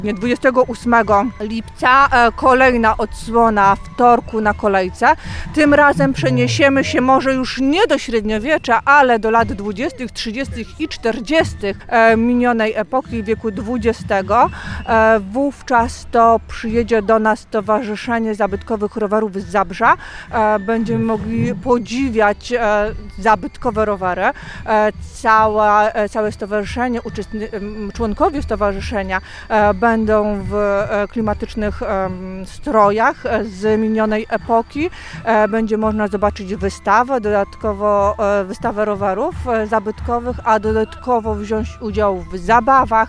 28 lipca kolejna odsłona wtorku na kolejce. Tym razem przeniesiemy się może już nie do średniowiecza, ale do lat 20., 30. i 40. minionej epoki wieku XX. Wówczas to przyjedzie do nas Stowarzyszenie Zabytkowych Rowerów z Zabrza. Będziemy mogli podziwiać zabytkowe rowery. Całe stowarzyszenie, członkowie stowarzyszenia będą w klimatycznych strojach z minionej epoki. Będzie można zobaczyć wystawę, dodatkowo wystawę rowerów zabytkowych, a dodatkowo wziąć udział w zabawach,